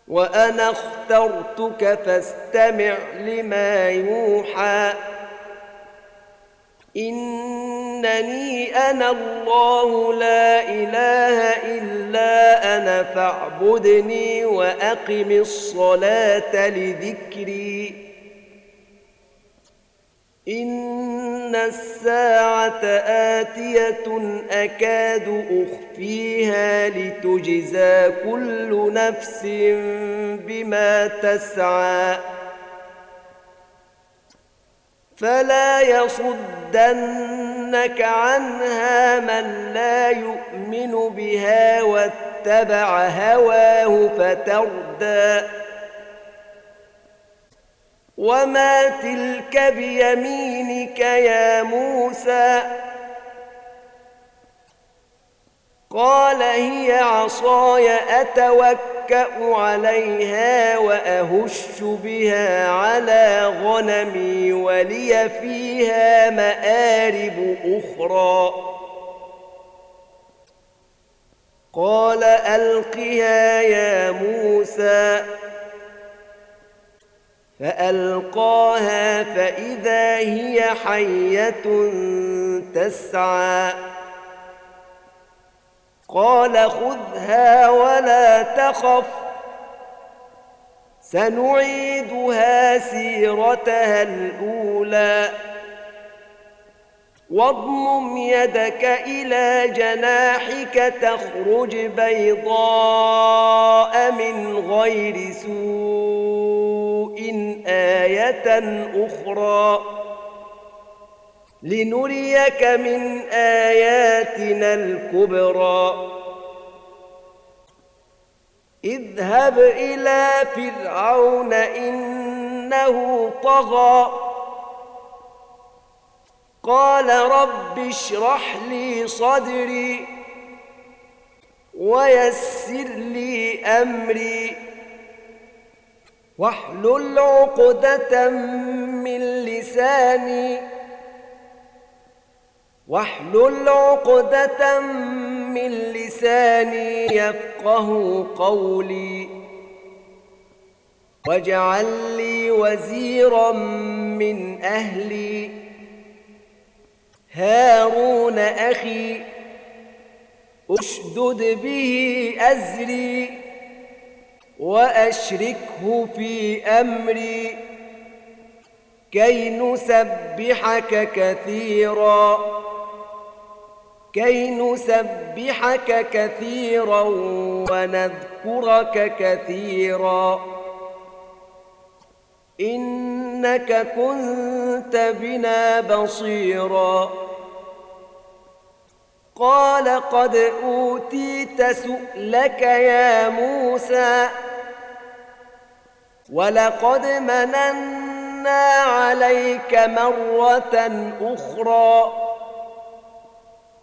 وأنا اخترتك فاستمع لما يوحى إنني أنا الله لا إله إلا أنا فاعبدني وأقم الصلاة لذكري إن الساعة آتية أكاد أخفيها لتجزى كل نفس بما تسعى فلا يصدنك عنها من لا يؤمن بها واتبع هواه فتردى وما تلك بيمينك يا موسى قال هي عصاي أتوكأ عليها وأهش بها على غنمي ولي فيها مآرب أخرى قال ألقها يا موسى فألقاها فإذا هي حية تسعى قال خذها ولا تخف سنعيدها سيرتها الأولى واضمم يدك إلى جناحك تخرج بيضاء من غير سوء آية أخرى لنريك من آياتنا الكبرى اذهب إلى فرعون إنه طغى قال رب اشرح لي صدري ويسر لي أمري واحلل عقدة من لساني يفقه قولي واجعل لي وزيرا من أهلي هارون أخي أشدد به أزري وأشركه في أمري كي نسبحك كثيرا ونذكرك كثيرا إنك كنت بنا بصيرا قال قد أوتيت سؤلك يا موسى ولقد مننا عليك مرة أخرى